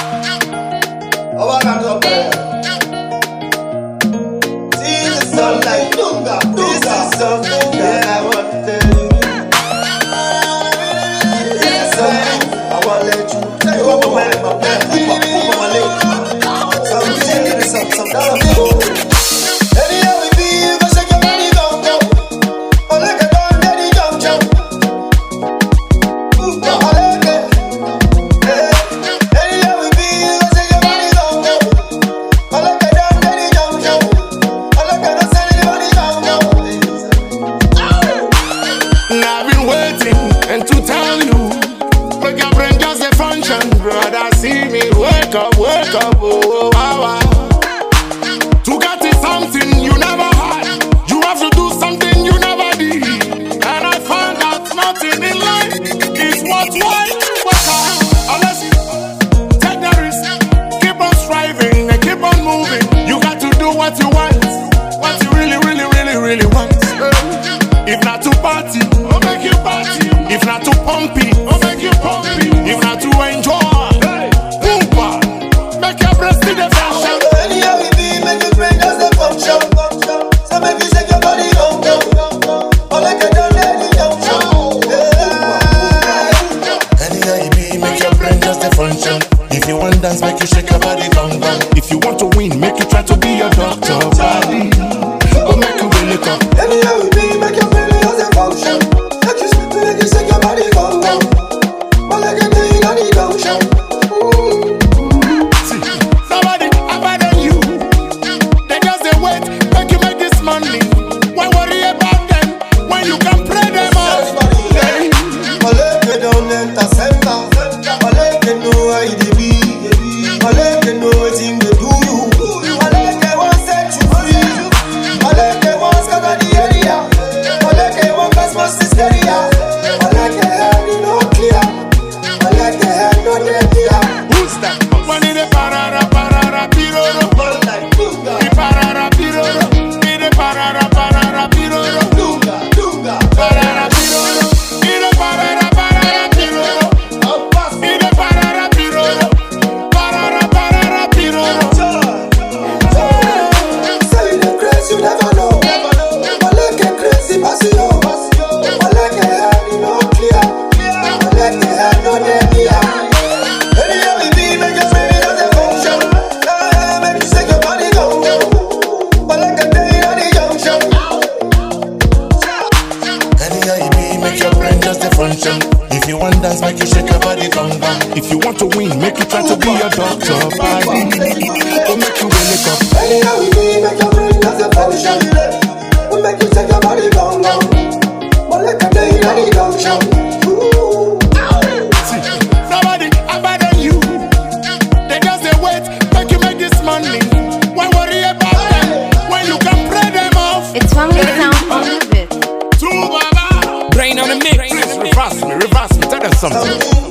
I wanna go there. See the sunlight, Dunga. This is something that I want to tell you. This is something I want to let you know. Anyhow we be, you go shake your body, go, go. Oh, like a dog, daddy, jump, jump. I like it. Anyhow we be, you go shake your body, go, go. Oh, like a dog, daddy, jump, jump. Oh, like a dog, daddy, jump, jump. Now I've been waiting and to tell you, make your brain just a function, brother. See me wake up, oh, wow, wow. To get it something you never had, you have to do something you never did. And I found out nothing in life is worthwhile. Wake up, unless you take the risk, keep on striving and keep on moving. You got to do what you want, what you really, really, really, really want. If not to party, I'll make you party. If not to pump it, I'll make you pump it. If not to enjoy, make your breast to the fashion. Anyhow we be, make your brain just a function. So make you shake your body, go, go. Oh, like a dog, daddy, jump, jump. Anyhow you be, make your brain just a function. If you want dance, make you shake your body, come down. If you want to win, make you try to be your doctor, body. Go make you really come. Anyhow we be, make your brain just a function. Make you shake your body, go, go. Oh, like a dog, daddy, jump, jump. Somebody other than you, they just they wait, make you make this money. Why worry about them when you can pray them off? Hey. Maleke don't enter center. Maleke know how it dey be. Maleke know wetin dey do you. Maleke wan set you free. Maleke wan scatter the area. Maleke wan cause mass hysteria. Maleke head no clear. Maleke head no dey clear. Who's that? Money the parara piroro. The parara piroro. The parara piroro. Parara piroro. The parara piroro. The parara piroro. Parara piroro. Say you dey crazy, you never know. Maleke crazy pass you. Maleke head no clear. Maleke head no dey clear. Anyhow we be, make your brain just a function. Make you shake your body, go, go. Maleke daddy, jump, jump. Anyhow you be, make your brain just a function. If you want dance, make you shake your body, come down. If you want to win, make you try to be your doctor, body. Go make you really come. Anyhow we be, make your brain just a function. We make you shake your body, go, go. Maleke daddy, jump, jump. Somebody other than you, they just they wait, make you make this money. Why worry about them when you can pray them off? It's family sound on the bit. To Baba, brain on the mix. Reverse me, tell them something.